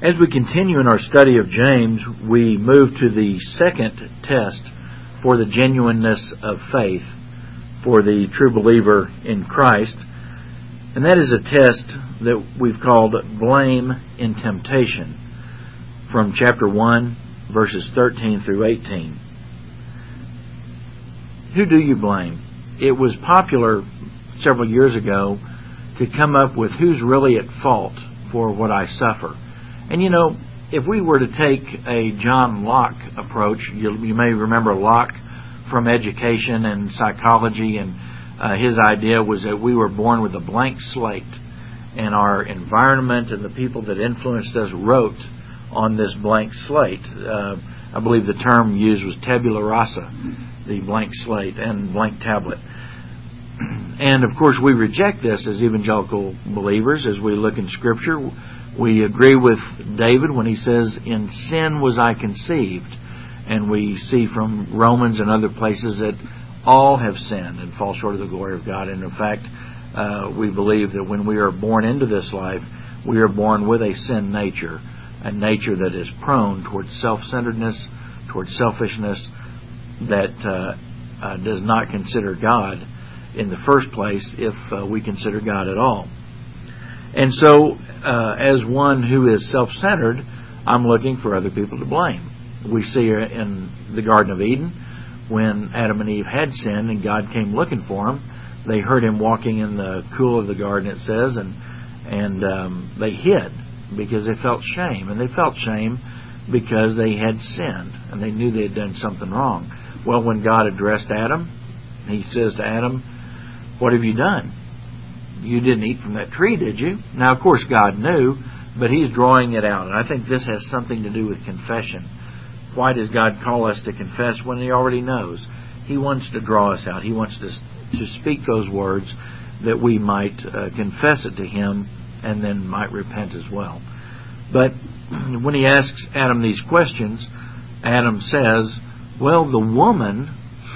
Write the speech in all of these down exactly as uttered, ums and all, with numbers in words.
As we continue in our study of James, we move to the second test for the genuineness of faith for the true believer in Christ. And that is a test that we've called blame in temptation, from chapter one, verses thirteen through eighteen. Who do you blame? It was popular several years ago to come up with who's really at fault for what I suffer. And you know, if we were to take a John Locke approach, you, you may remember Locke from education and psychology, and uh, his idea was that we were born with a blank slate, and our environment and the people that influenced us wrote on this blank slate. Uh, I believe the term used was tabula rasa, the blank slate and blank tablet. And of course we reject this as evangelical believers as we look in Scripture. We agree with David when he says, "In sin was I conceived." And we see from Romans and other places that all have sinned and fall short of the glory of God. And in fact, uh, we believe that when we are born into this life, we are born with a sin nature, a nature that is prone towards self-centeredness, towards selfishness, that uh, uh, does not consider God in the first place, if uh, we consider God at all. And so, uh, as one who is self-centered, I'm looking for other people to blame. We see in the Garden of Eden, when Adam and Eve had sinned and God came looking for them, they heard Him walking in the cool of the garden, it says, and and um, they hid because they felt shame. And they felt shame because they had sinned and they knew they had done something wrong. Well, when God addressed Adam, He says to Adam, "What have you done? You didn't eat from that tree, did you?" Now, of course, God knew, but He's drawing it out. And I think this has something to do with confession. Why does God call us to confess when He already knows? He wants to draw us out. He wants to, to speak those words that we might uh, confess it to Him and then might repent as well. But when He asks Adam these questions, Adam says, well, the woman,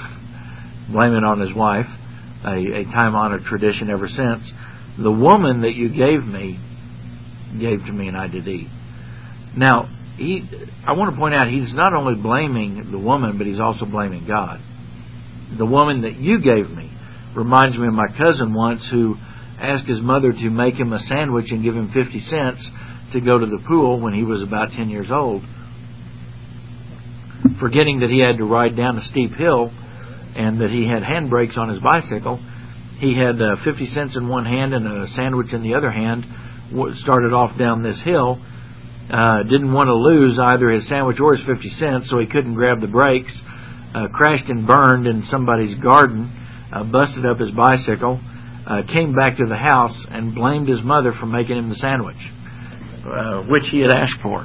blaming on his wife, a, a time-honored tradition ever since, the woman that you gave me, gave to me and I did eat. Now, he, I want to point out, he's not only blaming the woman, but he's also blaming God. The woman that you gave me reminds me of my cousin once who asked his mother to make him a sandwich and give him fifty cents to go to the pool when he was about ten years old, forgetting that he had to ride down a steep hill and that he had handbrakes on his bicycle. He had uh, fifty cents in one hand and a sandwich in the other hand, started off down this hill, uh, didn't want to lose either his sandwich or his fifty cents, so he couldn't grab the brakes, uh, crashed and burned in somebody's garden, uh, busted up his bicycle, uh, came back to the house and blamed his mother for making him the sandwich, uh, which he had asked for.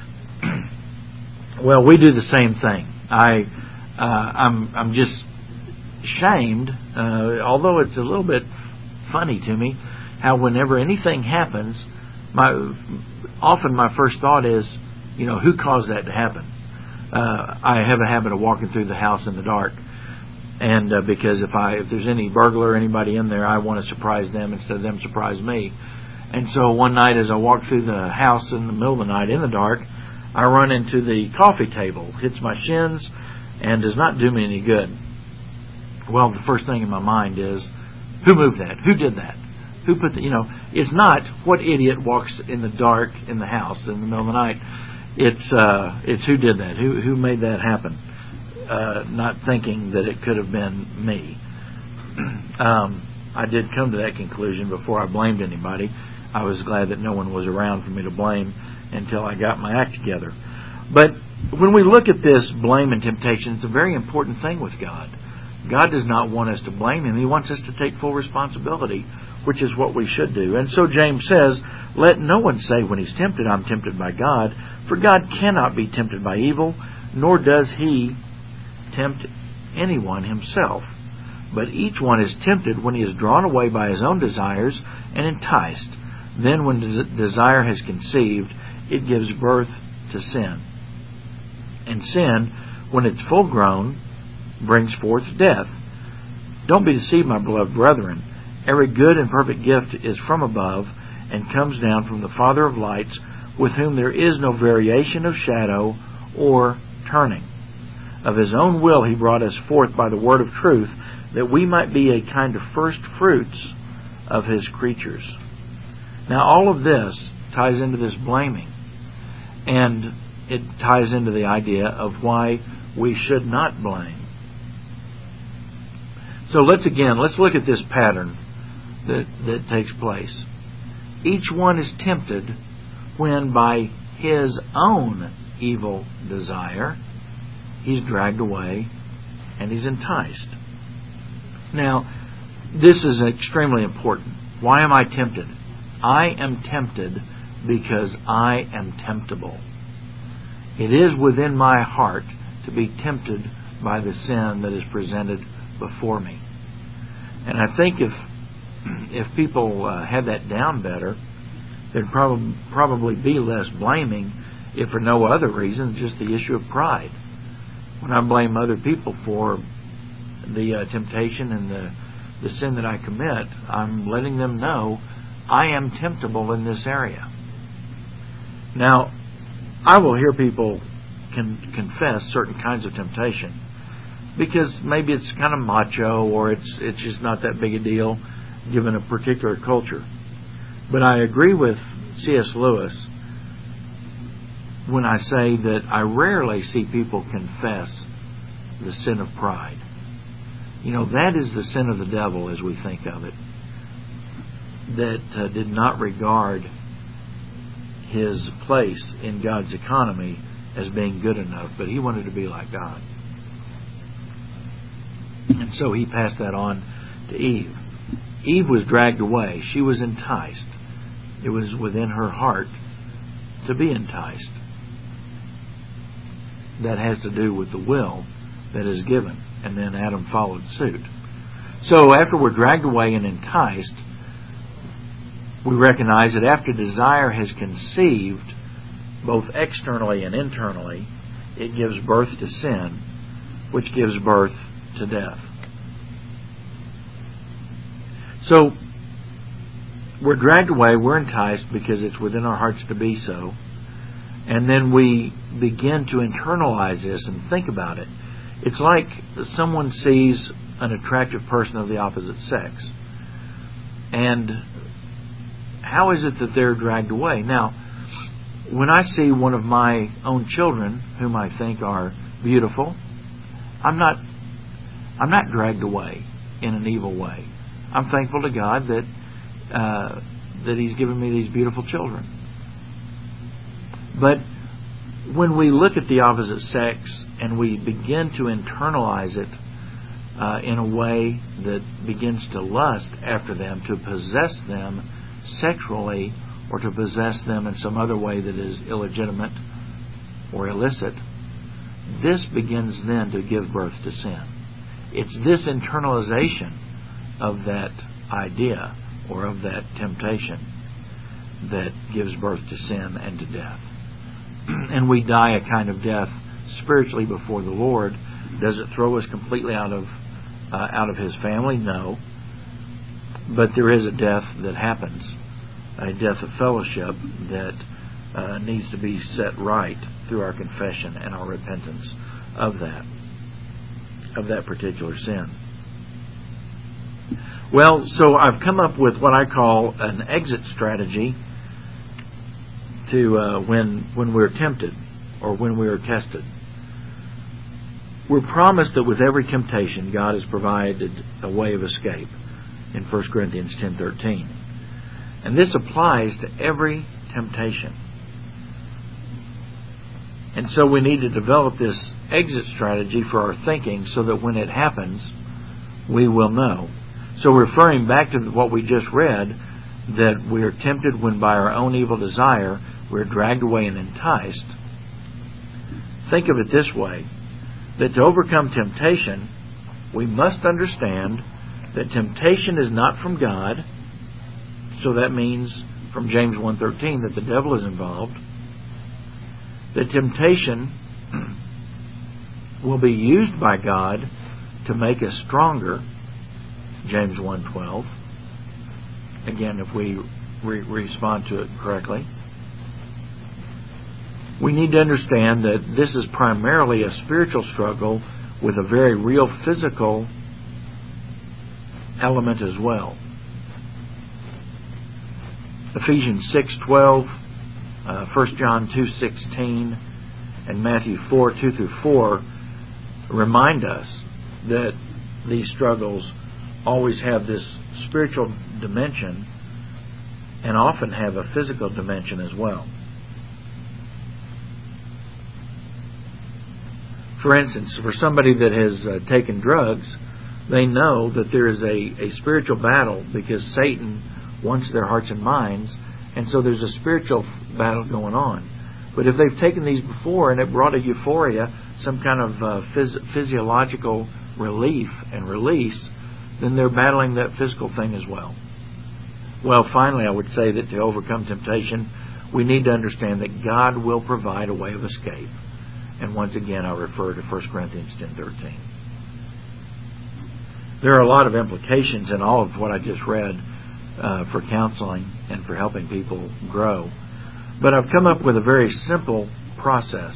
Well, we do the same thing. I, uh, I'm, I'm just shamed, uh, although it's a little bit funny to me, how whenever anything happens, my often my first thought is, you know, who caused that to happen? Uh, I have a habit of walking through the house in the dark, and uh, because if I if there's any burglar or anybody in there, I want to surprise them instead of them surprise me. And so one night, as I walk through the house in the middle of the night in the dark, I run into the coffee table, hits my shins, and does not do me any good. Well, the first thing in my mind is, who moved that? Who did that? Who put the, you know, it's not what idiot walks in the dark in the house in the middle of the night. It's uh, it's who did that? Who who made that happen? Uh, not thinking that it could have been me. um, I did come to that conclusion before I blamed anybody. I was glad that no one was around for me to blame until I got my act together. But when we look at this blame and temptation, it's a very important thing with God. God does not want us to blame Him. He wants us to take full responsibility, which is what we should do. And so James says, let no one say when he's tempted, I'm tempted by God, for God cannot be tempted by evil, nor does He tempt anyone Himself. But each one is tempted when he is drawn away by his own desires and enticed. Then when des- desire has conceived, it gives birth to sin. And sin, when it's full grown, brings forth death. Don't be deceived, my beloved brethren. Every good and perfect gift is from above and comes down from the Father of lights, with whom there is no variation of shadow or turning. Of His own will He brought us forth by the word of truth, that we might be a kind of first fruits of His creatures. Now all of this ties into this blaming, and it ties into the idea of why we should not blame. So let's again, let's look at this pattern that, that takes place. Each one is tempted when by his own evil desire he's dragged away and he's enticed. Now, this is extremely important. Why am I tempted? I am tempted because I am temptable. It is within my heart to be tempted by the sin that is presented before me. And I think if if people uh, had that down better, there'd prob- probably be less blaming, if for no other reason, just the issue of pride. When I blame other people for the uh, temptation and the, the sin that I commit, I'm letting them know I am temptable in this area. Now, I will hear people can confess certain kinds of temptation because maybe it's kind of macho, or it's it's just not that big a deal given a particular culture. But I agree with C S Lewis when I say that I rarely see people confess the sin of pride. You know, that is the sin of the devil as we think of it, that uh, did not regard his place in God's economy as being good enough, but he wanted to be like God. And so he passed that on to Eve. Eve was dragged away. She was enticed. It was within her heart to be enticed. That has to do with the will that is given. And then Adam followed suit. So after we're dragged away and enticed, we recognize that after desire has conceived, both externally and internally, it gives birth to sin, which gives birth to death. So, we're dragged away, we're enticed because it's within our hearts to be so, and then we begin to internalize this and think about it. It's like someone sees an attractive person of the opposite sex, and how is it that they're dragged away? Now, when I see one of my own children, whom I think are beautiful, I'm not I'm not dragged away in an evil way. I'm thankful to God that uh, that He's given me these beautiful children. But when we look at the opposite sex and we begin to internalize it uh, in a way that begins to lust after them, to possess them sexually, or to possess them in some other way that is illegitimate or illicit, this begins then to give birth to sin. It's this internalization of that idea or of that temptation that gives birth to sin and to death. And we die a kind of death spiritually before the Lord. Does it throw us completely out of uh, out of His family? No. But there is a death that happens, a death of fellowship that uh, needs to be set right through our confession and our repentance of that, of that particular sin. Well, so I've come up with what I call an exit strategy to uh, when when we're tempted or when we are tested. We're promised that with every temptation, God has provided a way of escape in First Corinthians ten thirteen. And this applies to every temptation. And so we need to develop this exit strategy for our thinking so that when it happens, we will know. So referring back to what we just read, that we are tempted when by our own evil desire we're dragged away and enticed. Think of it this way, that to overcome temptation, we must understand that temptation is not from God. So that means from James one thirteen that the devil is involved. That temptation will be used by God to make us stronger. James one twelve. Again, if we re- respond to it correctly. we need to understand that this is primarily a spiritual struggle with a very real physical element as well. Ephesians six twelve, uh, First John two sixteen, and Matthew four two through four remind us that these struggles always have this spiritual dimension and often have a physical dimension as well. For instance, for somebody that has uh, taken drugs, they know that there is a, a spiritual battle because Satan wants their hearts and minds, and so there's a spiritual battle going on. But if they've taken these before and it brought a euphoria, some kind of uh, phys- physiological relief and release, then they're battling that physical thing as well. Well, finally, I would say that to overcome temptation, we need to understand that God will provide a way of escape. And once again, I refer to First Corinthians ten thirteen. There are a lot of implications in all of what I just read uh, for counseling and for helping people grow. But I've come up with a very simple process.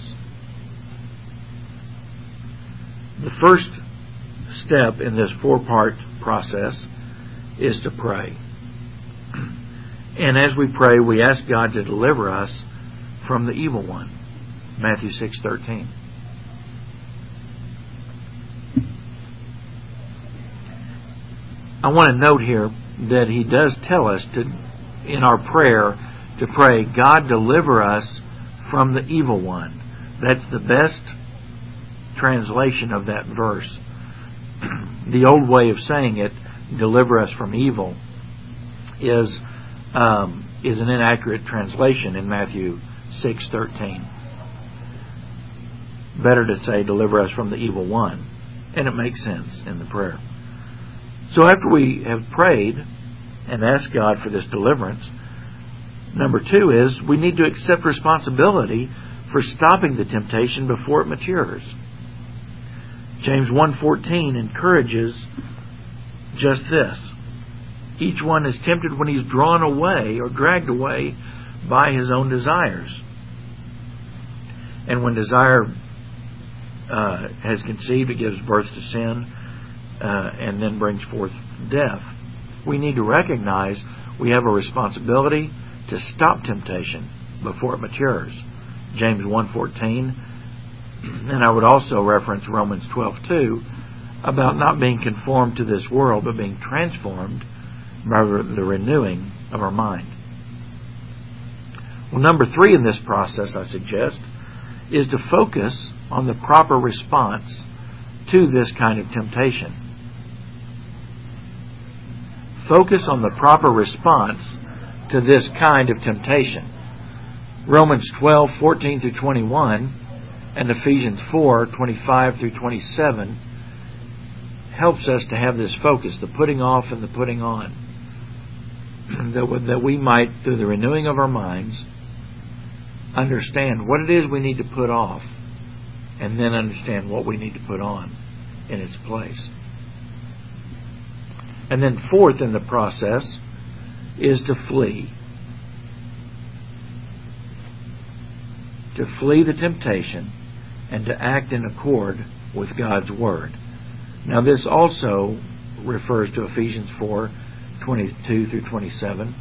The first step in this four-part process is to pray. And as we pray, we ask God to deliver us from the evil one. Matthew six thirteen. I want to note here that He does tell us to, in our prayer, to pray, God deliver us from the evil one. That's the best translation of that verse. The old way of saying it, deliver us from evil, is um, is an inaccurate translation in Matthew six thirteen. Better to say, deliver us from the evil one. And it makes sense in the prayer. So after we have prayed and asked God for this deliverance, number two is we need to accept responsibility for stopping the temptation before it matures. James one fourteen encourages just this. Each one is tempted when he's drawn away or dragged away by his own desires. And when desire uh, has conceived, it gives birth to sin uh, and then brings forth death. We need to recognize we have a responsibility to stop temptation before it matures. James one fourteen. And I would also reference Romans twelve two about not being conformed to this world, but being transformed by the renewing of our mind. Well, number three in this process, I suggest, is to focus on the proper response to this kind of temptation. Focus on the proper response to this kind of temptation. Romans twelve fourteen through twenty-one and Ephesians four twenty-five through twenty-seven helps us to have this focus, the putting off and the putting on. That, that we might, through the renewing of our minds, understand what it is we need to put off, and then understand what we need to put on in its place. And then fourth in the process is to flee. To flee the temptation and to act in accord with God's Word. Now this also refers to Ephesians four twenty-two through twenty-seven.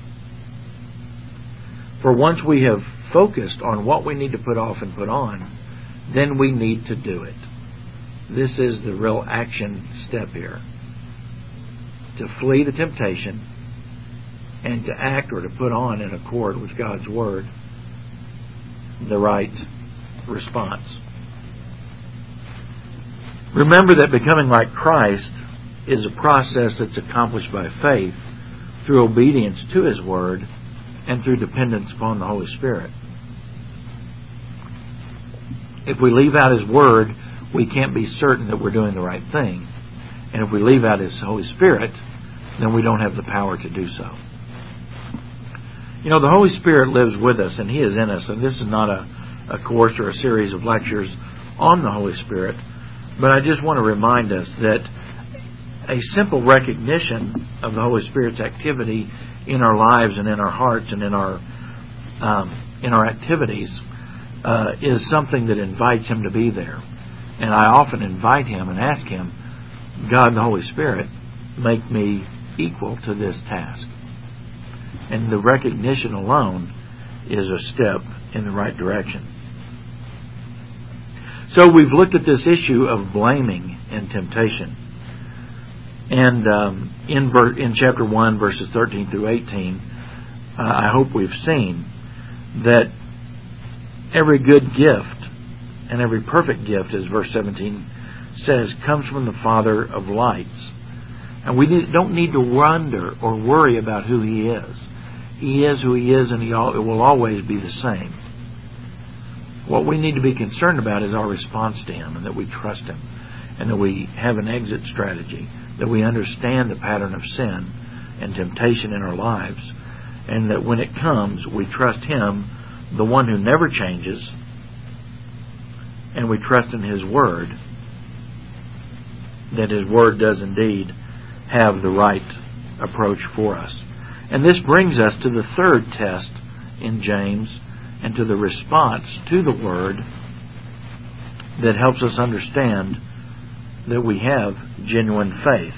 For once we have focused on what we need to put off and put on, then we need to do it. This is the real action step here. To flee the temptation and to act or to put on in accord with God's Word the right response. Remember that becoming like Christ is a process that's accomplished by faith through obedience to His Word and through dependence upon the Holy Spirit. If we leave out His Word, we can't be certain that we're doing the right thing. And if we leave out His Holy Spirit, then we don't have the power to do so. You know, the Holy Spirit lives with us and He is in us. And this is not a, a course or a series of lectures on the Holy Spirit. But I just want to remind us that a simple recognition of the Holy Spirit's activity in our lives and in our hearts and in our um, in our activities uh, is something that invites Him to be there. And I often invite Him and ask Him, God and the Holy Spirit, make me equal to this task. And the recognition alone is a step in the right direction. So we've looked at this issue of blaming and temptation. And um, in, ver- in chapter one, verses thirteen through eighteen, uh, I hope we've seen that every good gift and every perfect gift, as verse seventeen says, comes from the Father of lights. And we need, don't need to wonder or worry about who He is. He is who He is, and He al- it will always be the same. What we need to be concerned about is our response to Him, and that we trust Him, and that we have an exit strategy, that we understand the pattern of sin and temptation in our lives, and that when it comes, we trust Him, the one who never changes, and we trust in His Word, that His Word does indeed have the right approach for us. And this brings us to the third test in James, and to the response to the Word that helps us understand that we have genuine faith.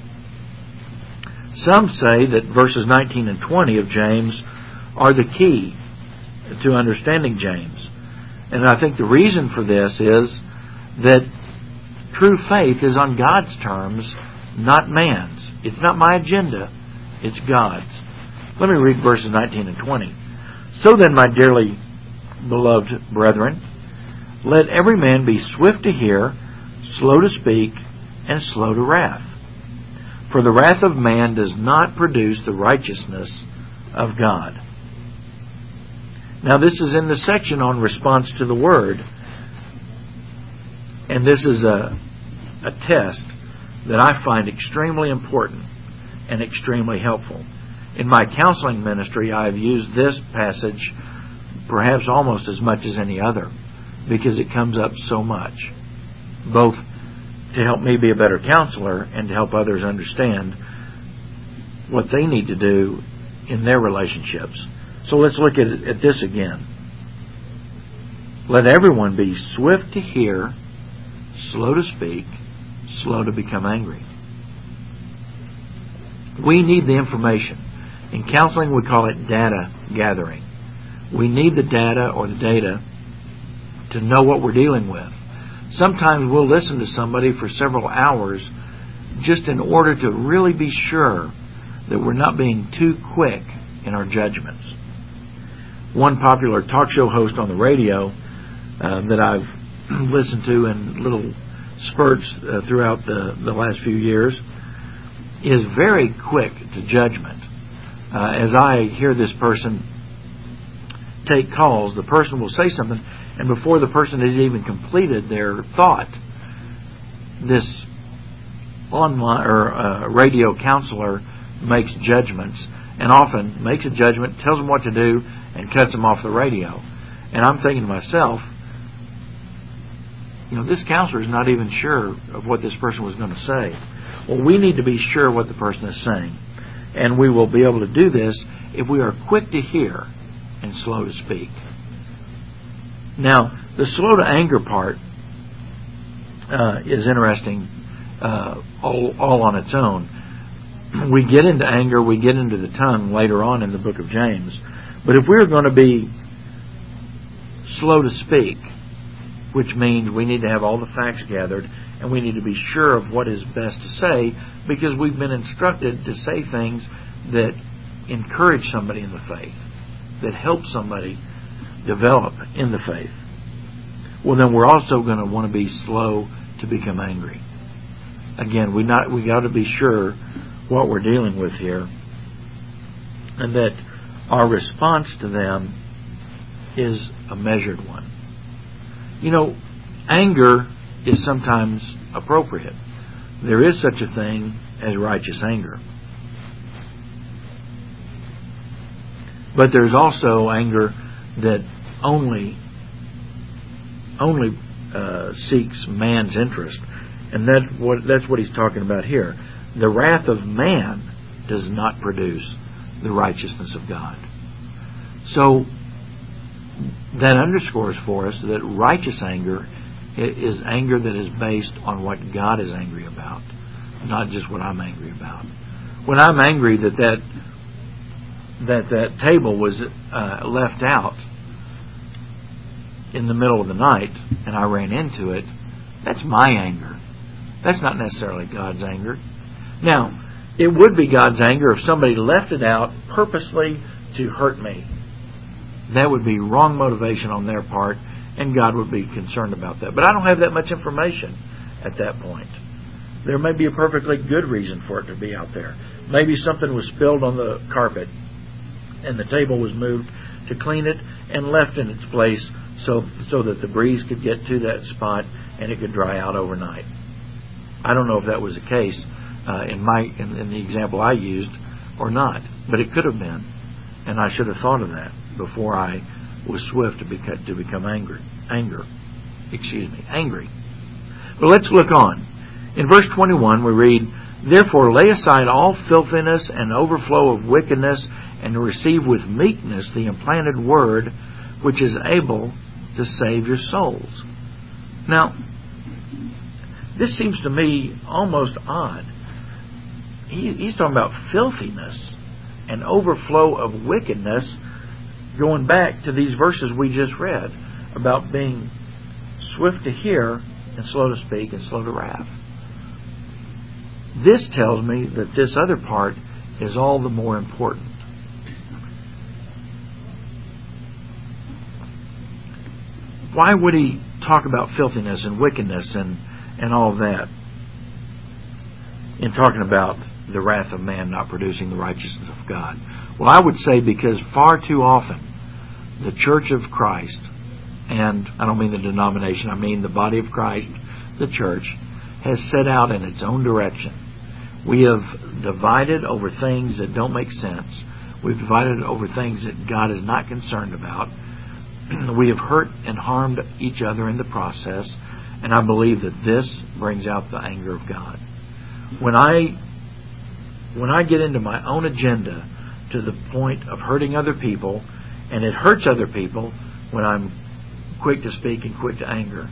Some say that verses nineteen and twenty of James are the key to understanding James. And I think the reason for this is that true faith is on God's terms, not man's. It's not my agenda, it's God's. Let me read verses nineteen and twenty. So then, my dearly beloved brethren, let every man be swift to hear, slow to speak, and slow to wrath. For the wrath of man does not produce the righteousness of God. Now, this is in the section on response to the Word. And this is a, a test that I find extremely important and extremely helpful. In my counseling ministry, I have used this passage perhaps almost as much as any other, because it comes up so much, both to help me be a better counselor and to help others understand what they need to do in their relationships. So let's look at, at this again. Let everyone be swift to hear, slow to speak, slow to become angry. We need the information. In counseling, we call it data gathering. We need the data or the data to know what we're dealing with. Sometimes we'll listen to somebody for several hours just in order to really be sure that we're not being too quick in our judgments. One popular talk show host on the radio uh, that I've listened to in little spurts uh, throughout the, the last few years is very quick to judgment. Uh, as I hear this person take calls, the person will say something, and before the person has even completed their thought, this online or uh, radio counselor makes judgments, and often makes a judgment, tells them what to do, and cuts them off the radio. And I'm thinking to myself, you know, this counselor is not even sure of what this person was going to say. Well, we need to be sure what the person is saying. And we will be able to do this if we are quick to hear and slow to speak. Now, the slow to anger part uh, is interesting uh, all, all on its own. We get into anger, we get into the tongue later on in the book of James. But if we're going to be slow to speak, which means we need to have all the facts gathered and we need to be sure of what is best to say, because we've been instructed to say things that encourage somebody in the faith, that help somebody develop in the faith. Well, then we're also going to want to be slow to become angry. Again, we not we got to be sure what we're dealing with here, and that our response to them is a measured one. You know, anger is sometimes appropriate. There is such a thing as righteous anger. But there's also anger that only only uh, seeks man's interest. And that what that's what he's talking about here. The wrath of man does not produce the righteousness of God. So that underscores for us that righteous anger is anger that is based on what God is angry about, not just what I'm angry about. When I'm angry that that, that, that table was uh, left out in the middle of the night and I ran into it, that's my anger. That's not necessarily God's anger. Now, it would be God's anger if somebody left it out purposely to hurt me. That would be wrong motivation on their part, and God would be concerned about that. But I don't have that much information at that point. There may be a perfectly good reason for it to be out there. Maybe something was spilled on the carpet and the table was moved to clean it and left in its place so so that the breeze could get to that spot and it could dry out overnight. I don't know if that was the case uh, in my in, in the example I used or not, but it could have been, and I should have thought of that before I was swift to become, to become angry. Anger, excuse me, angry. But let's look on. In verse twenty-one, we read, "Therefore lay aside all filthiness and overflow of wickedness, and receive with meekness the implanted word, which is able to save your souls." Now, this seems to me almost odd. He, he's talking about filthiness and overflow of wickedness, going back to these verses we just read about being swift to hear and slow to speak and slow to wrath. This tells me that this other part is all the more important. Why would he talk about filthiness and wickedness and, and all of that in talking about the wrath of man not producing the righteousness of God? Well, I would say because far too often the Church of Christ, and I don't mean the denomination, I mean the body of Christ, the church, has set out in its own direction. We have divided over things that don't make sense. We've divided over things that God is not concerned about. We have hurt and harmed each other in the process, and I believe that this brings out the anger of God. When I when I get into my own agenda to the point of hurting other people, and it hurts other people when I'm quick to speak and quick to anger,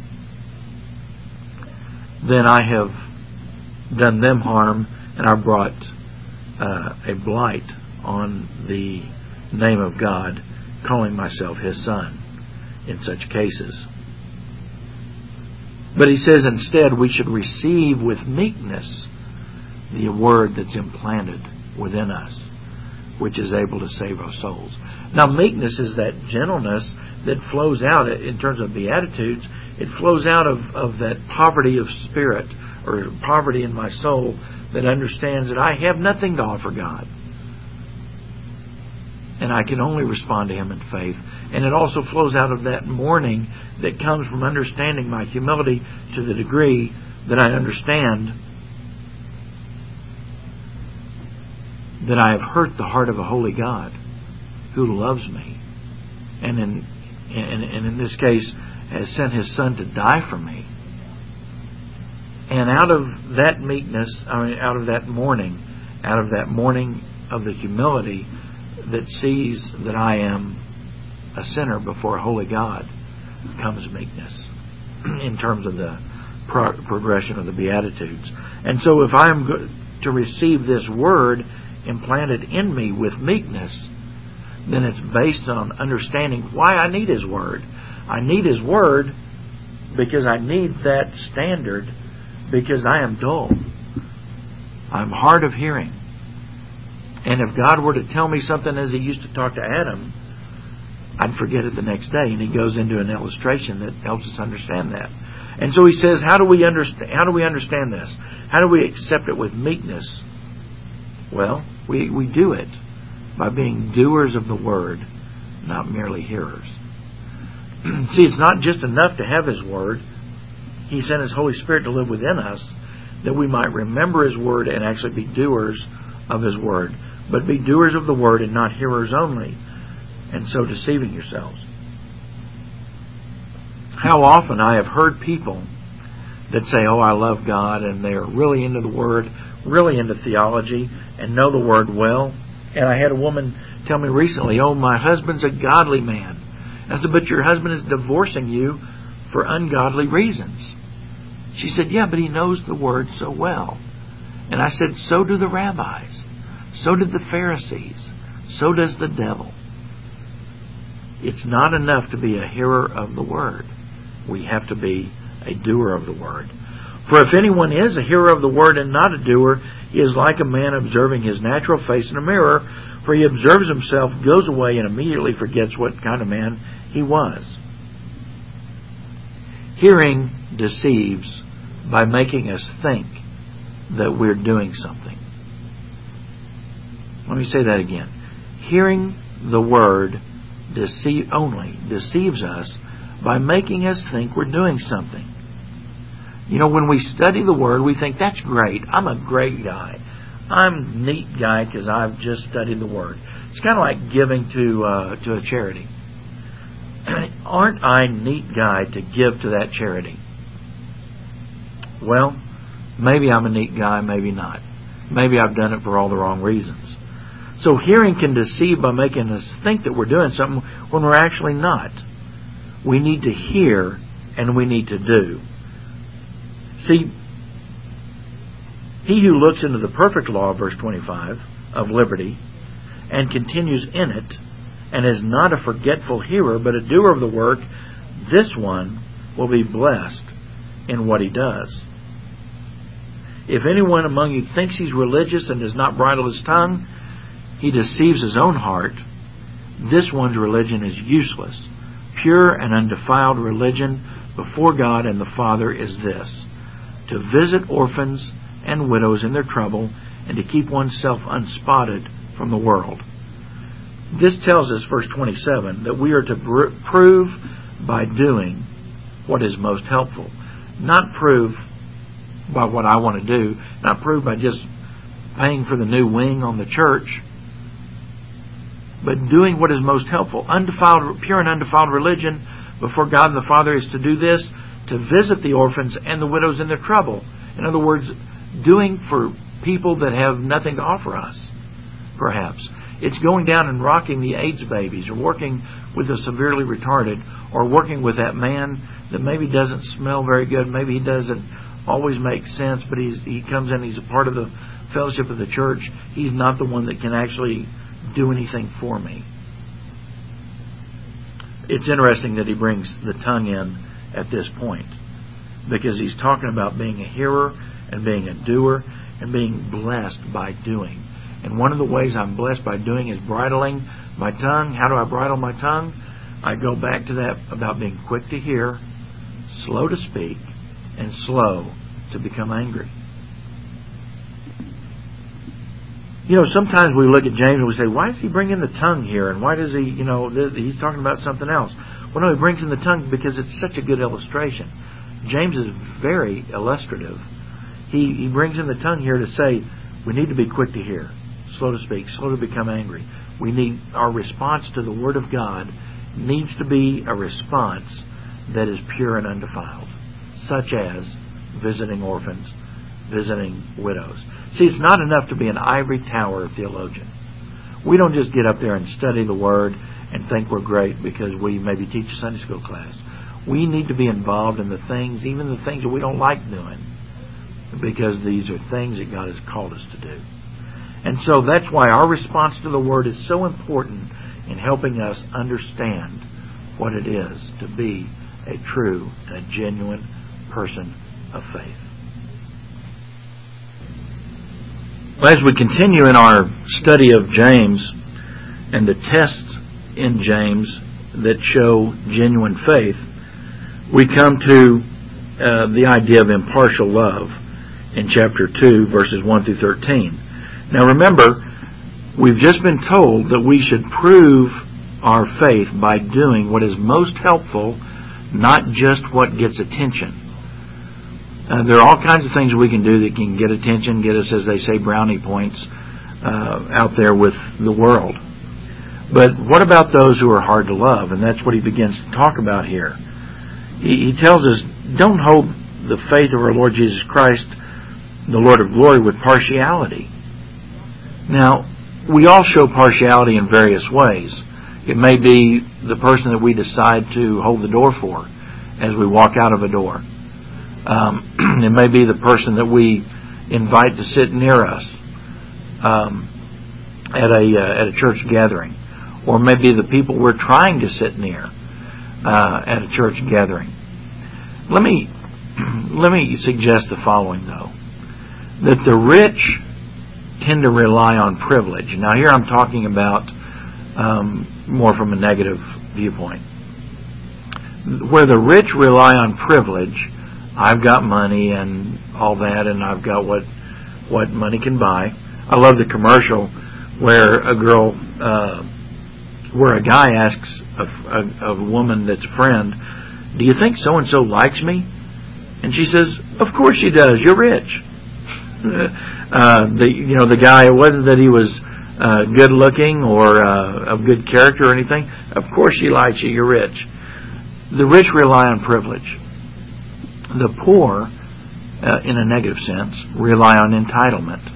then I have done them harm, and I brought uh, a blight on the name of God, calling myself His Son in such cases. But he says instead we should receive with meekness the word that's implanted within us, which is able to save our souls. Now, meekness is that gentleness that flows out in terms of Beatitudes. It flows out of, of that poverty of spirit, or poverty in my soul, that understands that I have nothing to offer God, and I can only respond to Him in faith. And it also flows out of that mourning that comes from understanding my humility to the degree that I understand that I have hurt the heart of a holy God who loves me, and in and, and in this case has sent His Son to die for me. And out of that meekness, I mean, out of that mourning, out of that mourning of the humility that sees that I am a sinner before a holy God, comes meekness in terms of the pro- progression of the Beatitudes. And so if I am go- to receive this word implanted in me with meekness, then it's based on understanding why I need His word. I need His word because I need that standard, because I am dull. I'm hard of hearing. And if God were to tell me something as He used to talk to Adam, I'd forget it the next day. And He goes into an illustration that helps us understand that. And so He says, how do we understand, how do we understand this? How do we accept it with meekness? Well, we, we do it by being doers of the word, not merely hearers. See, it's not just enough to have His word. He sent His Holy Spirit to live within us that we might remember His word and actually be doers of His word. But be doers of the word and not hearers only, and so deceiving yourselves. How often I have heard people that say, oh, I love God, and they're really into the word, really into theology, and know the word well. And I had a woman tell me recently, oh, my husband's a godly man, I said, but your husband is divorcing you for ungodly reasons. She said, yeah, but he knows the Word so well. And I said, so do the rabbis. So did the Pharisees. So does the devil. It's not enough to be a hearer of the Word. We have to be a doer of the Word. For if anyone is a hearer of the Word and not a doer, he is like a man observing his natural face in a mirror, for he observes himself, goes away, and immediately forgets what kind of man he was. Hearing deceives by making us think that we're doing something. Let me say that again. Hearing the Word deceive, only deceives us by making us think we're doing something. You know, when we study the Word, we think, that's great. I'm a great guy. I'm a neat guy because I've just studied the Word. It's kind of like giving to uh, to a charity. Aren't I a neat guy to give to that charity? Well, maybe I'm a neat guy, maybe not. Maybe I've done it for all the wrong reasons. So hearing can deceive by making us think that we're doing something when we're actually not. We need to hear and we need to do. See, he who looks into the perfect law, verse twenty-five, of liberty, and continues in it, and is not a forgetful hearer, but a doer of the work, this one will be blessed in what he does. If anyone among you thinks he's religious and does not bridle his tongue, he deceives his own heart. This one's religion is useless. Pure and undefiled religion before God and the Father is this: to visit orphans and widows in their trouble, and to keep oneself unspotted from the world. This tells us, verse twenty-seven, that we are to pr- prove by doing what is most helpful. Not prove by what I want to do, not prove by just paying for the new wing on the church, but doing what is most helpful. Undefiled, pure and undefiled religion before God and the Father is to do this: to visit the orphans and the widows in their trouble. In other words, doing for people that have nothing to offer us, perhaps. It's going down and rocking the AIDS babies, or working with the severely retarded, or working with that man that maybe doesn't smell very good, maybe he doesn't always make sense, but he's, he comes in, he's a part of the fellowship of the church. He's not the one that can actually do anything for me. It's interesting that he brings the tongue in at this point, because he's talking about being a hearer and being a doer and being blessed by doing. And one of the ways I'm blessed by doing is bridling my tongue. How do I bridle my tongue? I go back to that about being quick to hear, slow to speak, and slow to become angry. You know, sometimes we look at James and we say, why is he bringing the tongue here? And why does he, you know, he's talking about something else. Well, no, he brings in the tongue because it's such a good illustration. James is very illustrative. He, he brings in the tongue here to say, we need to be quick to hear, slow to speak, slow to become angry. We need, our response to the Word of God needs to be a response that is pure and undefiled, such as visiting orphans, visiting widows. See, it's not enough to be an ivory tower theologian. We don't just get up there and study the Word and think we're great because we maybe teach a Sunday school class. We need to be involved in the things, even the things that we don't like doing, because these are things that God has called us to do. And so that's why our response to the Word is so important in helping us understand what it is to be a true and a genuine person of faith. As we continue in our study of James and the tests in James that show genuine faith, we come to uh, the idea of impartial love in chapter two, verses one through thirteen. Now remember, we've just been told that we should prove our faith by doing what is most helpful, not just what gets attention. Uh, there are all kinds of things we can do that can get attention, get us, as they say, brownie points uh, out there with the world. But what about those who are hard to love? And that's what he begins to talk about here. He, he tells us, don't hold the faith of our Lord Jesus Christ, the Lord of glory, with partiality. Now, we all show partiality in various ways. It may be the person that we decide to hold the door for as we walk out of a door. Um, it may be the person that we invite to sit near us um, at a uh, at a church gathering, or maybe the people we're trying to sit near uh, at a church gathering. Let me let me suggest the following, though: that the rich tend to rely on privilege. Now, here I'm talking about um, more from a negative viewpoint. Where the rich rely on privilege, I've got money and all that, and I've got what what money can buy. I love the commercial where a girl, uh, where a guy asks a, a, a woman that's a friend, "Do you think so and so likes me?" And she says, "Of course she does. You're rich." uh, the you know the guy, it wasn't that he was uh, good looking or uh, of good character or anything. Of course she likes you. You're rich. The rich rely on privilege. The poor, uh, in a negative sense, rely on entitlement.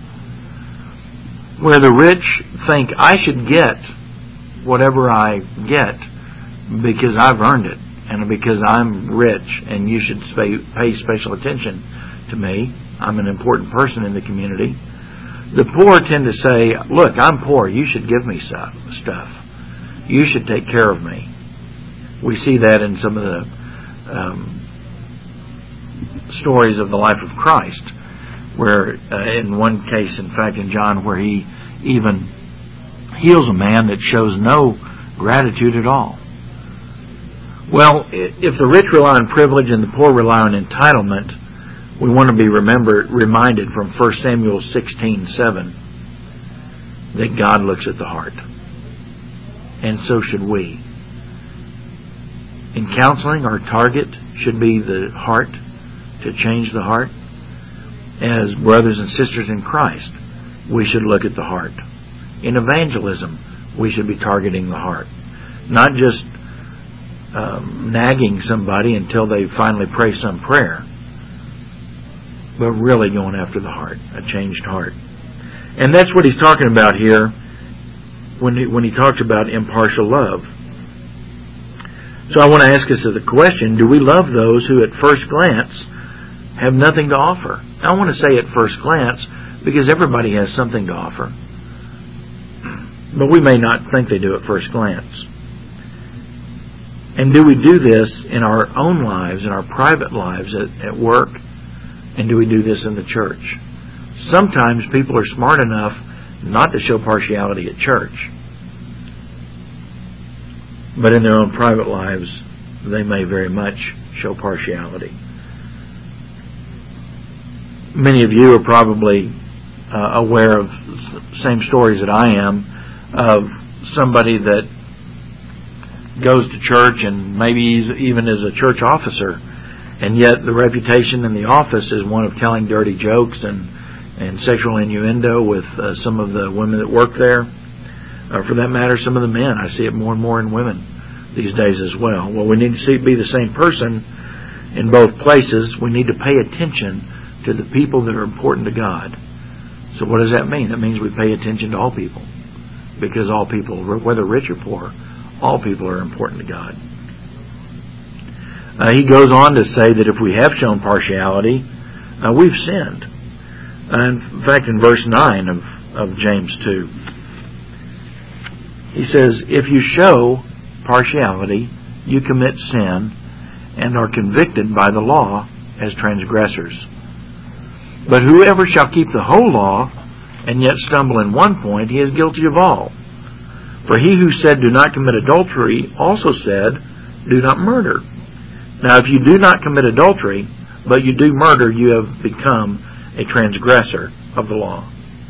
Where the rich think, I should get whatever I get because I've earned it and because I'm rich and you should pay special attention to me. I'm an important person in the community. The poor tend to say, look, I'm poor. You should give me stuff. You should take care of me. We see that in some of the um, stories of the life of Christ, where uh, in one case, in fact, in John, where he even heals a man that shows no gratitude at all. Well, if the rich rely on privilege and the poor rely on entitlement, we want to be remembered, reminded from First Samuel sixteen seven that God looks at the heart. And so should we. In counseling, our target should be the heart, to change the heart. As brothers and sisters in Christ, we should look at the heart. In evangelism, we should be targeting the heart. Not just um, nagging somebody until they finally pray some prayer, but really going after the heart, a changed heart. And that's what he's talking about here when he, when he talks about impartial love. So I want to ask us the question, do we love those who at first glance have nothing to offer? I want to say at first glance because everybody has something to offer. But we may not think they do at first glance. And do we do this in our own lives, in our private lives at, at work? And do we do this in the church? Sometimes people are smart enough not to show partiality at church. But in their own private lives, they may very much show partiality. Many of you are probably uh, aware of the same stories that I am, of somebody that goes to church and maybe even is a church officer, and yet the reputation in the office is one of telling dirty jokes and, and sexual innuendo with uh, some of the women that work there. Or for that matter, some of the men. I see it more and more in women these days as well. Well, we need to see, be the same person in both places. We need to pay attention to the people that are important to God. So what does that mean? That means we pay attention to all people. Because all people, whether rich or poor, all people are important to God. Uh, he goes on to say that if we have shown partiality, uh, we've sinned. Uh, in fact, in verse nine of, of James two, he says, if you show partiality, you commit sin and are convicted by the law as transgressors. But whoever shall keep the whole law and yet stumble in one point, he is guilty of all. For he who said, do not commit adultery, also said, do not murder. Now if you do not commit adultery, but you do murder, you have become a transgressor of the law.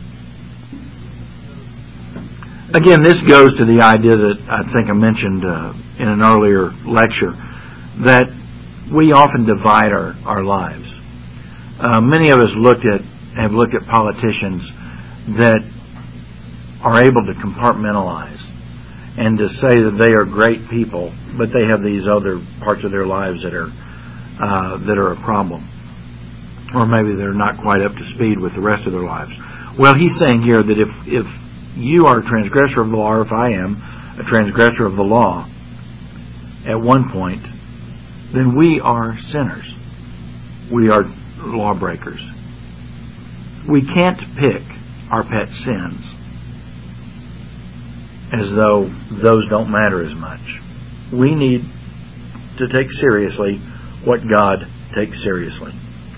Again, this goes to the idea that I think I mentioned uh, in an earlier lecture, that we often divide our, our lives. Uh, many of us looked at have looked at politicians that are able to compartmentalize and to say that they are great people, but they have these other parts of their lives that are uh, that are a problem, or maybe they're not quite up to speed with the rest of their lives. Well, he's saying here that if if you are a transgressor of the law, or if I am, a transgressor of the law at one point, then we are sinners. We are lawbreakers. We can't pick our pet sins as though those don't matter as much. We need to take seriously what God takes seriously.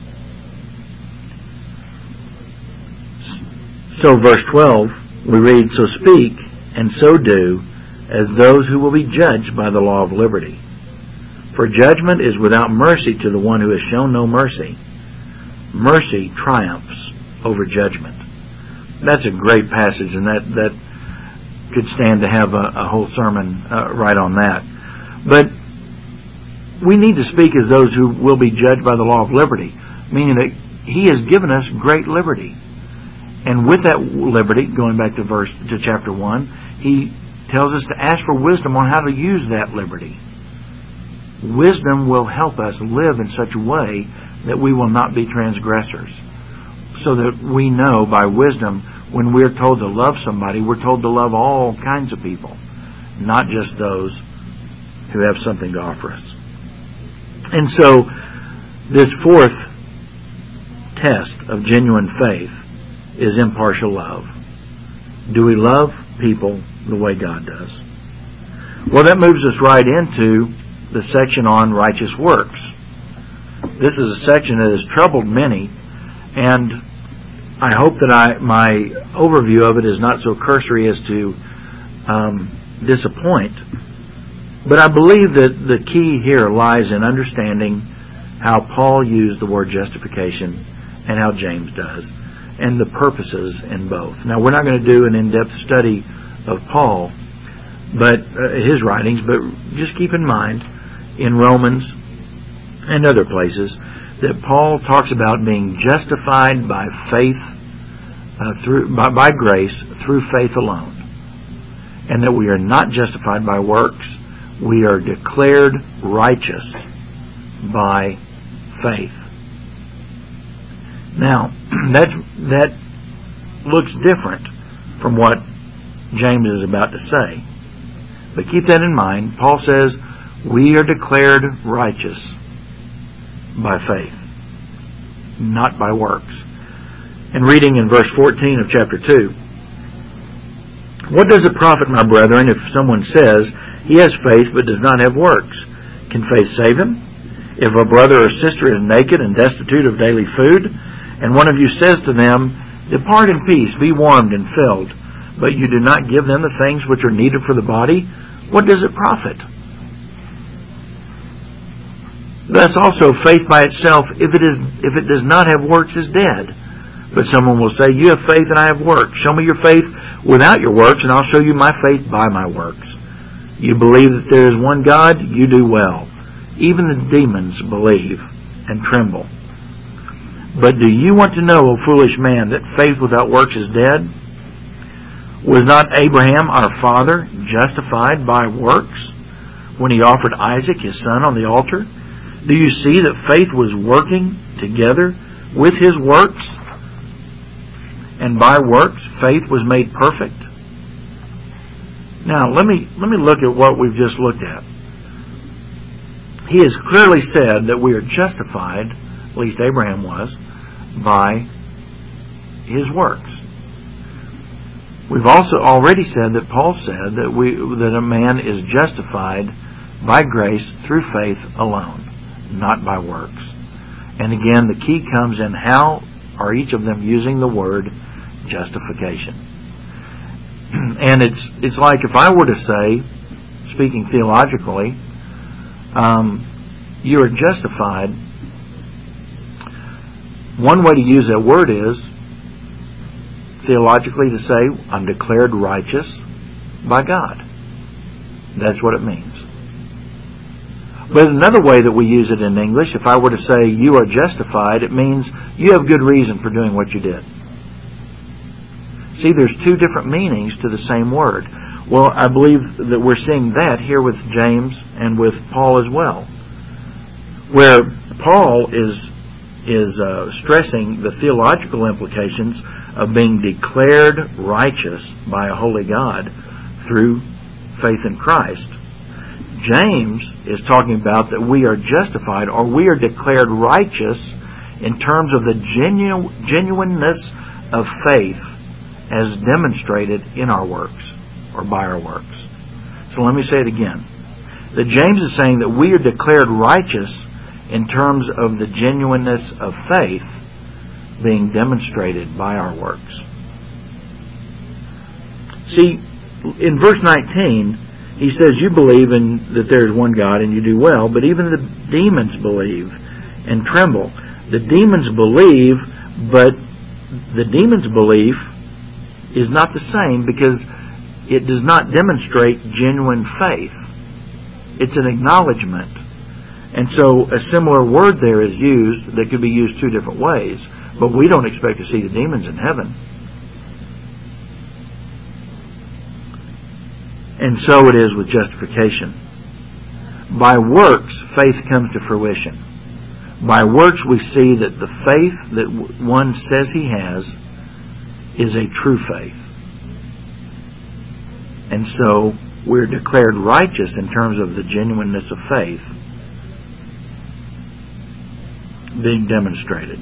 So verse twelve, we read, "So speak, and so do, as those who will be judged by the law of liberty. For judgment is without mercy to the one who has shown no mercy. Mercy triumphs over judgment." That's a great passage, and that, that could stand to have a, a whole sermon uh, right on that. But we need to speak as those who will be judged by the law of liberty, meaning that He has given us great liberty. And with that liberty, going back to verse to chapter one, He tells us to ask for wisdom on how to use that liberty. Wisdom will help us live in such a way that we will not be transgressors. So that we know by wisdom, when we're told to love somebody, we're told to love all kinds of people, not just those who have something to offer us. And so, this fourth test of genuine faith is impartial love. Do we love people the way God does? Well, that moves us right into the section on righteous works. This is a section that has troubled many, and I hope that I my overview of it is not so cursory as to um, disappoint. But I believe that the key here lies in understanding how Paul used the word justification and how James does, and the purposes in both. Now, we're not going to do an in-depth study of Paul, but uh, his writings, but just keep in mind in Romans and other places that Paul talks about being justified by faith, uh, through by, by grace through faith alone, and that we are not justified by works. We are declared righteous by faith. Now, that that looks different from what James is about to say. But keep that in mind. Paul says, we are declared righteous by faith, not by works. And reading in verse fourteen of chapter two, "What does it profit, my brethren, if someone says he has faith but does not have works? Can faith save him? If a brother or sister is naked and destitute of daily food, and one of you says to them, 'Depart in peace, be warmed and filled,' but you do not give them the things which are needed for the body, what does it profit? Thus also faith by itself, if it is if it does not have works, is dead. But someone will say, 'You have faith and I have works. Show me your faith without your works, and I'll show you my faith by my works. You believe that there is one God, you do well. Even the demons believe and tremble. But do you want to know, O foolish man, that faith without works is dead? Was not Abraham our father justified by works when he offered Isaac his son on the altar? Do you see that faith was working together with his works? And by works, faith was made perfect?" Now, let me let me look at what we've just looked at. He has clearly said that we are justified, at least Abraham was, by his works. We've also already said that Paul said that we that a man is justified by grace through faith alone, not by works. And again, the key comes in how are each of them using the word justification. And it's it's like if I were to say, speaking theologically, um, you are justified. One way to use that word is theologically to say, I'm declared righteous by God. That's what it means. But another way that we use it in English, if I were to say you are justified, it means you have good reason for doing what you did. See, there's two different meanings to the same word. Well, I believe that we're seeing that here with James and with Paul as well. Where Paul is is uh, stressing the theological implications of being declared righteous by a holy God through faith in Christ. James is talking about that we are justified, or we are declared righteous in terms of the genu- genuineness of faith as demonstrated in our works, or by our works. So let me say it again. That James is saying that we are declared righteous in terms of the genuineness of faith being demonstrated by our works. See, in verse nineteen, he says, you believe in that there is one God and you do well, but even the demons believe and tremble. The demons believe, but the demons' belief is not the same because it does not demonstrate genuine faith. It's an acknowledgement. And so a similar word there is used that could be used two different ways, but we don't expect to see the demons in heaven. And so it is with justification. By works, faith comes to fruition. By works we see that the faith that one says he has is a true faith. And so we're declared righteous in terms of the genuineness of faith being demonstrated.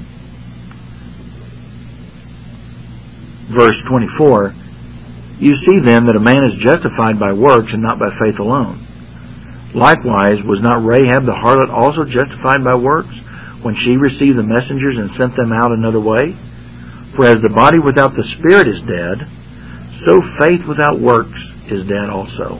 Verse twenty-four, you see then that a man is justified by works and not by faith alone. Likewise, was not Rahab the harlot also justified by works when she received the messengers and sent them out another way? For as the body without the spirit is dead, so faith without works is dead also.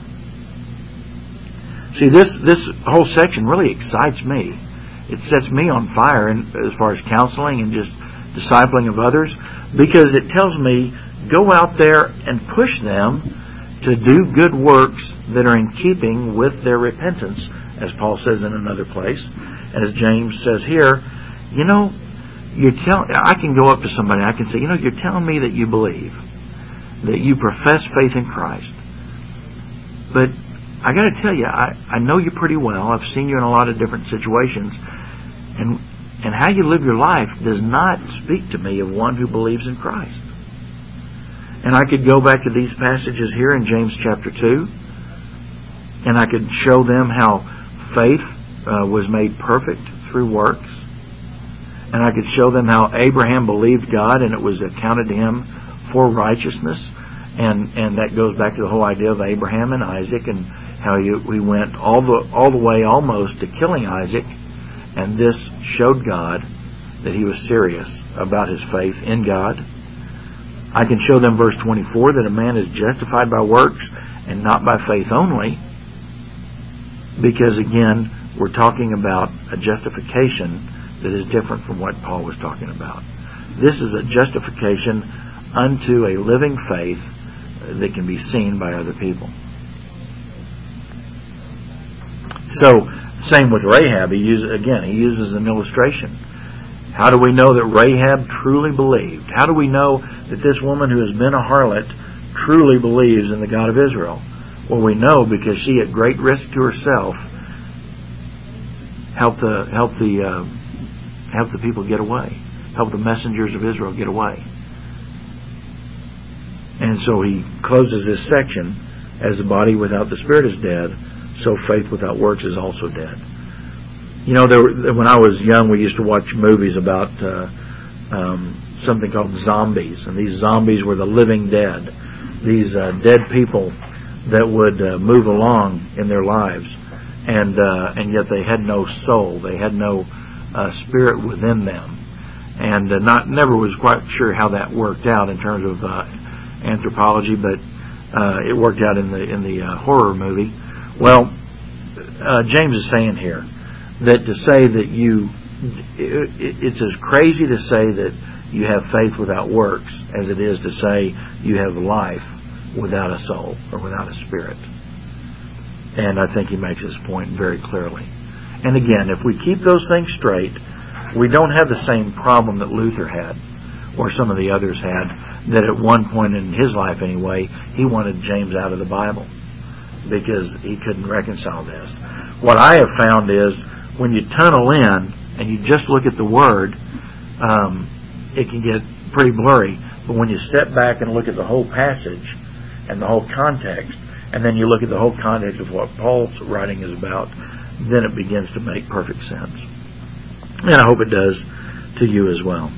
See, this, this whole section really excites me. It sets me on fire in, as far as counseling and just discipling of others, because it tells me, go out there and push them to do good works that are in keeping with their repentance, as Paul says in another place. And as James says here, you know, you're tell, I can go up to somebody, I can say, you know, you're telling me that you believe, that you profess faith in Christ. But I got to tell you, I, I know you pretty well. I've seen you in a lot of different situations. And and how you live your life does not speak to me of one who believes in Christ. And I could go back to these passages here in James chapter two, and I could show them how faith uh, was made perfect through works. And I could show them how Abraham believed God and it was accounted to him for righteousness. And and that goes back to the whole idea of Abraham and Isaac, and how he, he went all the all the way almost to killing Isaac, and this showed God that he was serious about his faith in God. I can show them verse twenty-four that a man is justified by works and not by faith only, because again we're talking about a justification that is different from what Paul was talking about. This is a justification unto a living faith that can be seen by other people. So, same with Rahab. He uses, again, he uses an illustration. How do we know that Rahab truly believed? How do we know that this woman who has been a harlot truly believes in the God of Israel? Well, we know because she, at great risk to herself, helped the helped the uh, helped the people get away, helped the messengers of Israel get away. And so he closes this section, as the body without the spirit is dead, so faith without works is also dead. You know, there were, when I was young, we used to watch movies about uh, um, something called zombies, and these zombies were the living dead, these uh, dead people that would uh, move along in their lives, and uh, and yet they had no soul, they had no uh, spirit within them, and uh, not never was quite sure how that worked out in terms of uh, anthropology, but uh, it worked out in the in the uh, horror movie. Well, uh, James is saying here that to say that you, it, it's as crazy to say that you have faith without works as it is to say you have life without a soul or without a spirit. And I think he makes his point very clearly. And again, if we keep those things straight, we don't have the same problem that Luther had, or some of the others had, that at one point in his life anyway, he wanted James out of the Bible because he couldn't reconcile this. What I have found is when you tunnel in and you just look at the Word, um, it can get pretty blurry. But when you step back and look at the whole passage and the whole context, and then you look at the whole context of what Paul's writing is about, then it begins to make perfect sense. And I hope it does to you as well.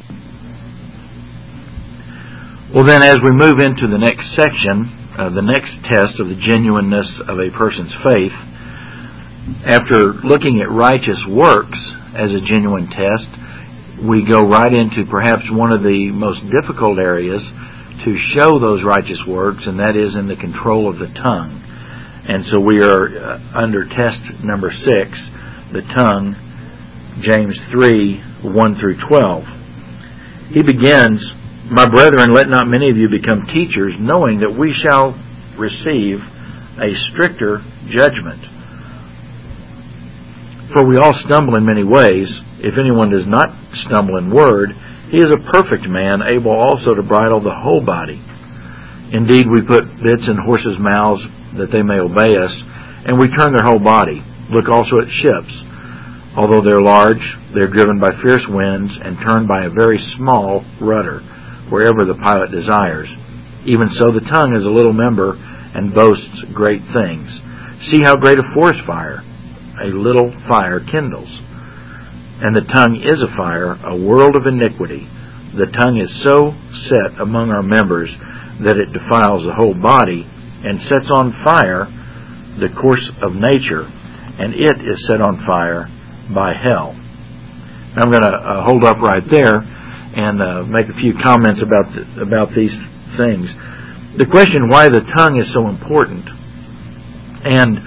Well, then, as we move into the next section, uh, the next test of the genuineness of a person's faith, after looking at righteous works as a genuine test, we go right into perhaps one of the most difficult areas to show those righteous works, and that is in the control of the tongue. And so we are uh, under test number six, the tongue, James three, one through twelve. He begins, "My brethren, let not many of you become teachers, knowing that we shall receive a stricter judgment. For we all stumble in many ways. If anyone does not stumble in word, he is a perfect man, able also to bridle the whole body. Indeed, we put bits in horses' mouths that they may obey us, and we turn their whole body. Look also at ships. Although they're large, they're driven by fierce winds and turned by a very small rudder, wherever the pilot desires. Even so, the tongue is a little member and boasts great things. See how great a forest fire a little fire kindles. And the tongue is a fire, a world of iniquity. The tongue is so set among our members that it defiles the whole body and sets on fire the course of nature, and it is set on fire by hell." Now I'm going to uh, hold up right there and uh, make a few comments about the, about these things. The question why the tongue is so important, and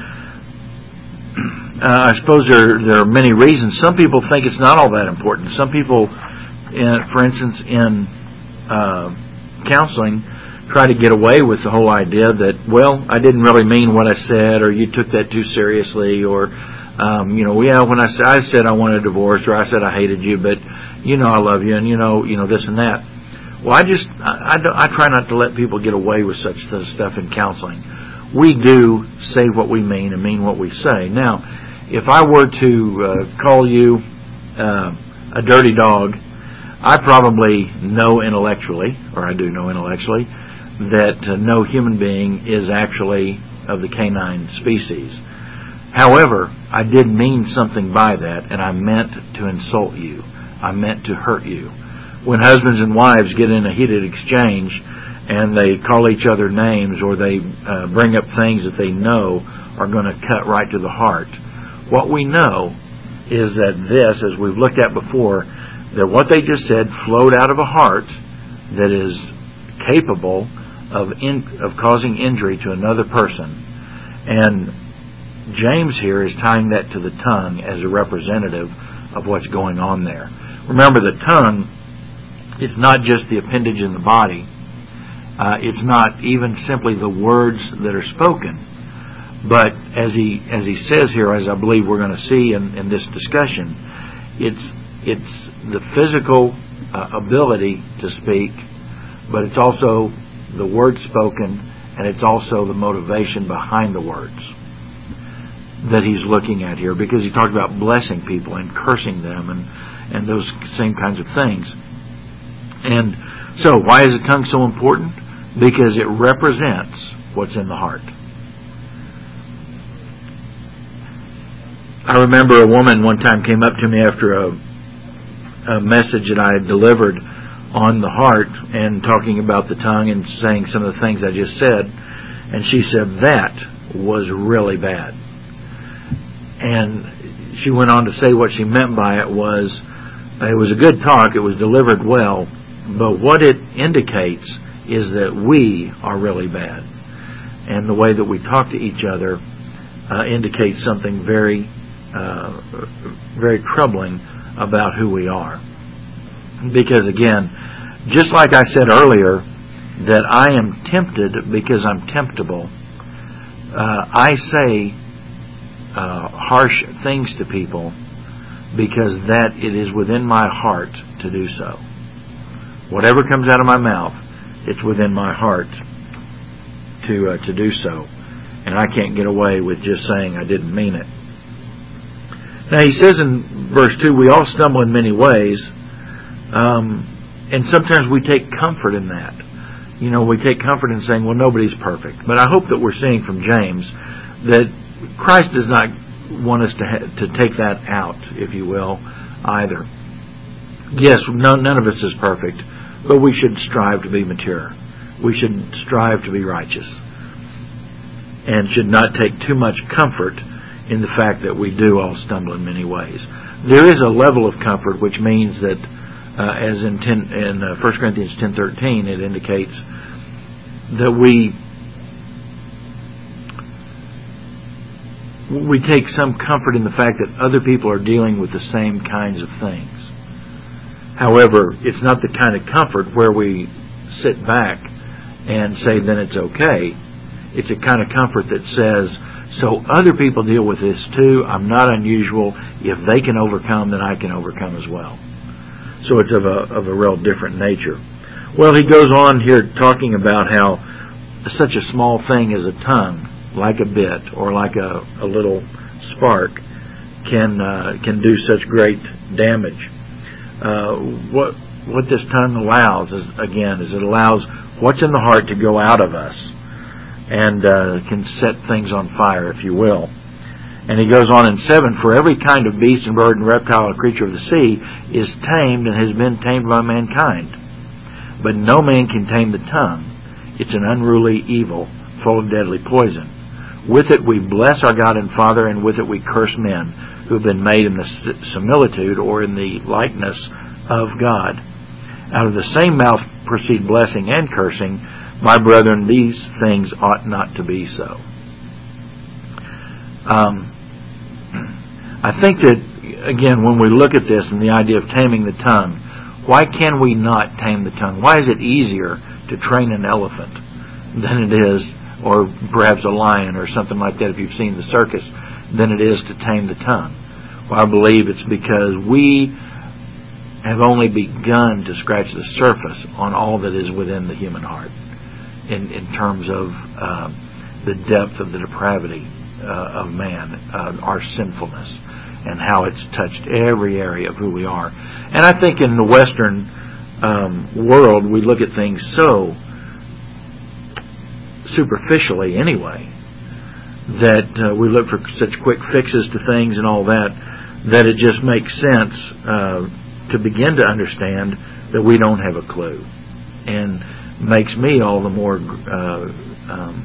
Uh, I suppose there, there are many reasons. Some people think it's not all that important. Some people, in, for instance, in uh, counseling, try to get away with the whole idea that, well, I didn't really mean what I said, or you took that too seriously, or, um, you know, yeah, when I, I said I wanted a divorce, or I said I hated you, but, you know, I love you, and, you know, you know this and that. Well, I just, I, I, don't, I try not to let people get away with such stuff in counseling. We do say what we mean and mean what we say. Now, if I were to uh, call you uh, a dirty dog, I probably know intellectually, or I do know intellectually, that uh, no human being is actually of the canine species. However, I did mean something by that, and I meant to insult you. I meant to hurt you. When husbands and wives get in a heated exchange and they call each other names, or they uh, bring up things that they know are going to cut right to the heart, what we know is that this, as we've looked at before, that what they just said flowed out of a heart that is capable of in, of causing injury to another person. And James here is tying that to the tongue as a representative of what's going on there. Remember, the tongue, it's not just the appendage in the body. Uh, it's not even simply the words that are spoken. But as he as he says here, as I believe we're going to see in, in this discussion, it's it's the physical uh, ability to speak, but it's also the words spoken, and it's also the motivation behind the words that he's looking at here, because he talked about blessing people and cursing them and, and those same kinds of things. And so, why is the tongue so important? Because it represents what's in the heart. I remember a woman one time came up to me after a, a message that I had delivered on the heart and talking about the tongue and saying some of the things I just said. And she said, that was really bad. And she went on to say what she meant by it was, it was a good talk, it was delivered well, but what it indicates is that we are really bad. And the way that we talk to each other uh, indicates something very Uh, very troubling about who we are. Because again, just like I said earlier, that I am tempted because I'm temptable, uh, I say uh, harsh things to people because that it is within my heart to do so. Whatever comes out of my mouth, it's within my heart to uh, to do so. And I can't get away with just saying I didn't mean it. Now he says in verse two, we all stumble in many ways, um, and sometimes we take comfort in that. you know, we take comfort in saying, well, nobody's perfect. But I hope that we're seeing from James that Christ does not want us to ha- to take that out, if you will, either. Yes, no, none of us is perfect, but we should strive to be mature. We should strive to be righteous, and should not take too much comfort in the fact that we do all stumble in many ways. There is a level of comfort, which means that, uh, as in, ten, in uh, First Corinthians ten thirteen, it indicates that we we take some comfort in the fact that other people are dealing with the same kinds of things. However, it's not the kind of comfort where we sit back and say, then it's okay. It's a kind of comfort that says, so other people deal with this too. I'm not unusual. If they can overcome, then I can overcome as well. So it's of a, of a real different nature. Well, he goes on here talking about how such a small thing as a tongue, like a bit or like a, a little spark, can uh, can do such great damage. Uh, what what this tongue allows is, again, is it allows what's in the heart to go out of us, and uh, can set things on fire, if you will. And he goes on in seven, for every kind of beast and bird and reptile and creature of the sea is tamed and has been tamed by mankind. But no man can tame the tongue. It's an unruly evil, full of deadly poison. With it we bless our God and Father, and with it we curse men who have been made in the similitude or in the likeness of God. Out of the same mouth proceed blessing and cursing. My brethren, these things ought not to be so. Um, I think that, again, when we look at this and the idea of taming the tongue, why can we not tame the tongue? Why is it easier to train an elephant than it is, or perhaps a lion or something like that, if you've seen the circus, than it is to tame the tongue? Well, I believe it's because we have only begun to scratch the surface on all that is within the human heart in, in terms of uh, the depth of the depravity uh, of man, uh, our sinfulness, and how it's touched every area of who we are. And I think in the Western um, world, we look at things so superficially anyway, that uh, we look for such quick fixes to things and all that, that it just makes sense uh, to begin to understand that we don't have a clue, and makes me all the more uh, um,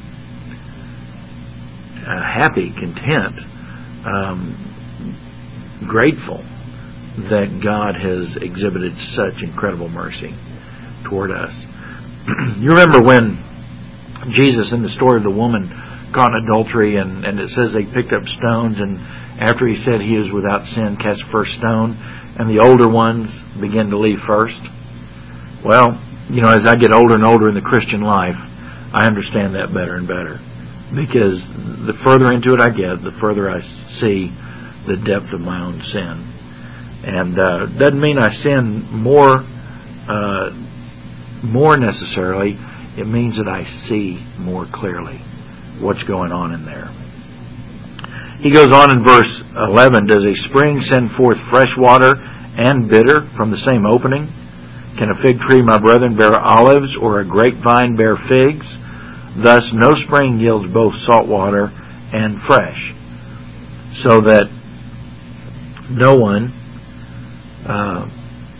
uh, happy, content, um, grateful that God has exhibited such incredible mercy toward us. You remember when Jesus, in the story of the woman caught in adultery, and, and it says they picked up stones, and after he said he is without sin, cast the first stone, and the older ones began to leave first. Well, you know, as I get older and older in the Christian life, I understand that better and better, because the further into it I get, the further I see the depth of my own sin. And uh, doesn't mean I sin more, uh, more necessarily. It means that I see more clearly what's going on in there. He goes on in verse eleven, does a spring send forth fresh water and bitter from the same opening? Can a fig tree, my brethren, bear olives, or a grapevine bear figs? Thus no spring yields both salt water and fresh. So that no one uh,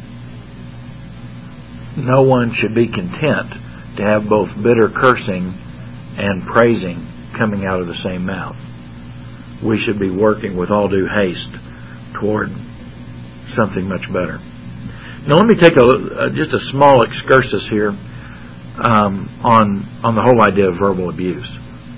no one should be content to have both bitter cursing and praising coming out of the same mouth. We should be working with all due haste toward something much better. Now let me take a, just a small excursus here um, on on the whole idea of verbal abuse.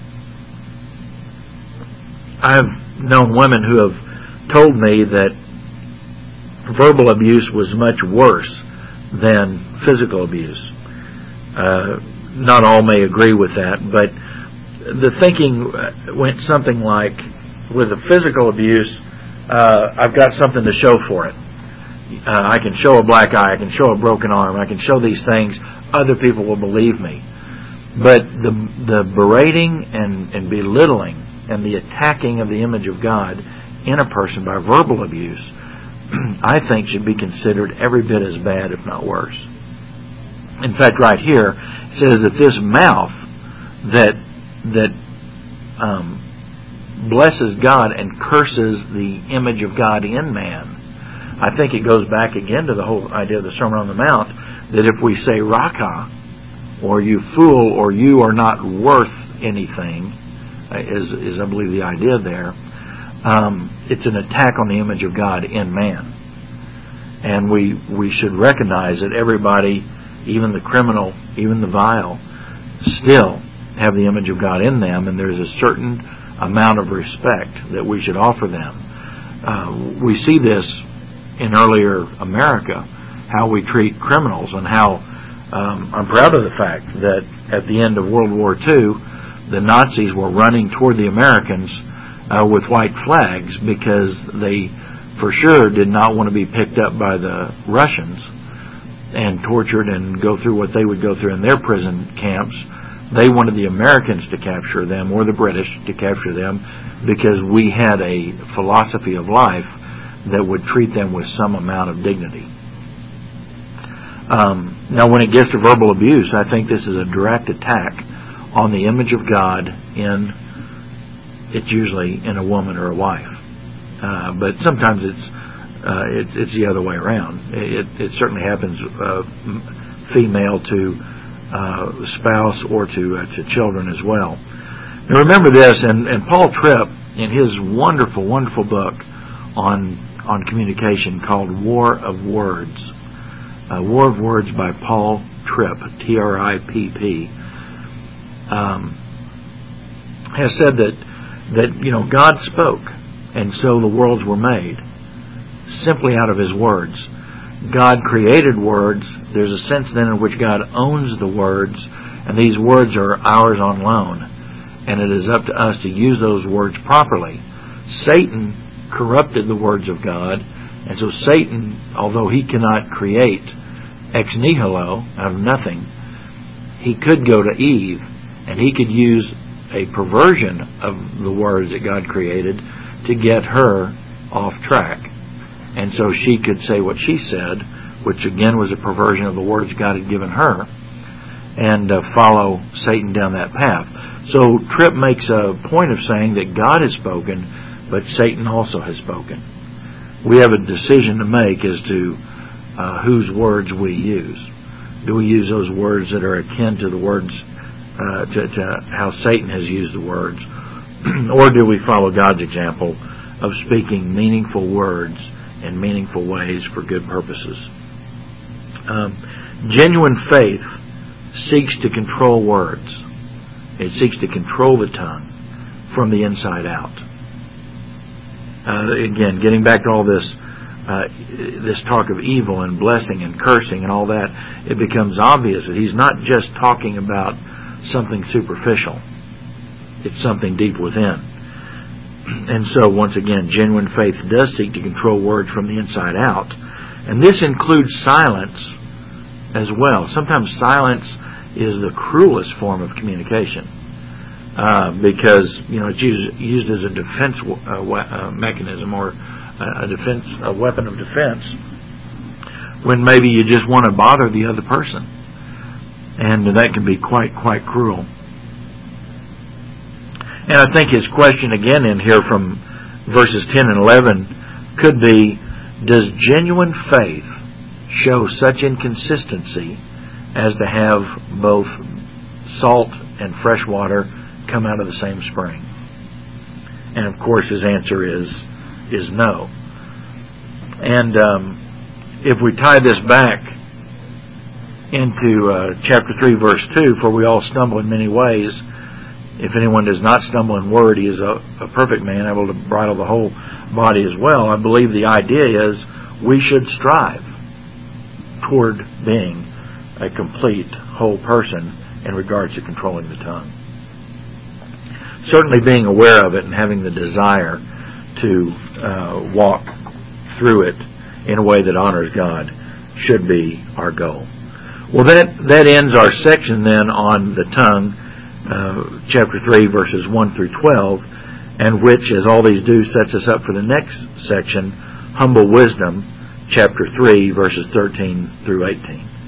I've known women who have told me that verbal abuse was much worse than physical abuse. Uh, not all may agree with that, but the thinking went something like, with the physical abuse, uh, I've got something to show for it. Uh, I can show a black eye, I can show a broken arm, I can show these things, other people will believe me. But the the berating and, and belittling and the attacking of the image of God in a person by verbal abuse, I think should be considered every bit as bad, if not worse. In fact, right here it says that this mouth that that um, blesses God and curses the image of God in man. I think it goes back again to the whole idea of the Sermon on the Mount, that if we say raka, or you fool, or you are not worth anything, is, is I believe the idea there, um, it's an attack on the image of God in man. And we, we should recognize that everybody, even the criminal, even the vile, still have the image of God in them, and there's a certain amount of respect that we should offer them. Uh, we see this in earlier America, how we treat criminals, and how um, I'm proud of the fact that at the end of World War Two, the Nazis were running toward the Americans uh, with white flags because they for sure did not want to be picked up by the Russians and tortured and go through what they would go through in their prison camps. They wanted the Americans to capture them, or the British to capture them, because we had a philosophy of life that would treat them with some amount of dignity. Um, now, when it gets to verbal abuse, I think this is a direct attack on the image of God in, it's usually in a woman or a wife. Uh, but sometimes it's, uh, it's it's the other way around. It, it certainly happens uh, female to uh, spouse or to uh, to children as well. Now remember this, and, and Paul Tripp, in his wonderful, wonderful book on on communication called War of Words, uh, War of Words by Paul Tripp, T R I P P, um, has said that that you know God spoke, and so the worlds were made simply out of His words. God created words. There's a sense then in which God owns the words, and these words are ours on loan, and it is up to us to use those words properly. Satan corrupted the words of God, and so Satan, although he cannot create ex nihilo, out of nothing, he could go to Eve, and he could use a perversion of the words that God created to get her off track. And so she could say what she said, which again was a perversion of the words God had given her, and uh, follow Satan down that path. So Tripp makes a point of saying that God has spoken, but Satan also has spoken. We have a decision to make as to uh, whose words we use. Do we use those words that are akin to the words, uh, to, to how Satan has used the words, or do we follow God's example of speaking meaningful words in meaningful ways for good purposes? Um, genuine faith seeks to control words. It seeks to control the tongue from the inside out. Uh, again, getting back to all this uh, this talk of evil and blessing and cursing and all that, it becomes obvious that he's not just talking about something superficial. It's something deep within. And so, once again, genuine faith does seek to control words from the inside out. And this includes silence as well. Sometimes silence is the cruelest form of communication. Uh, because you know it's used, used as a defense uh, we- uh, mechanism, or a defense, a weapon of defense, when maybe you just want to bother the other person, and that can be quite quite cruel. And I think his question again in here from verses ten and eleven could be: does genuine faith show such inconsistency as to have both salt and fresh water come out of the same spring? And of course his answer is is no. And um, if we tie this back into uh, chapter three verse two, for we all stumble in many ways, if anyone does not stumble in word, he is a, a perfect man, able to bridle the whole body as well. I believe the idea is we should strive toward being a complete whole person in regards to controlling the tongue. Certainly being aware of it and having the desire to uh, walk through it in a way that honors God should be our goal. Well, that, that ends our section then on the tongue, uh, chapter three, verses one through twelve, and which, as all these do, sets us up for the next section, humble wisdom, chapter three, verses thirteen through eighteen.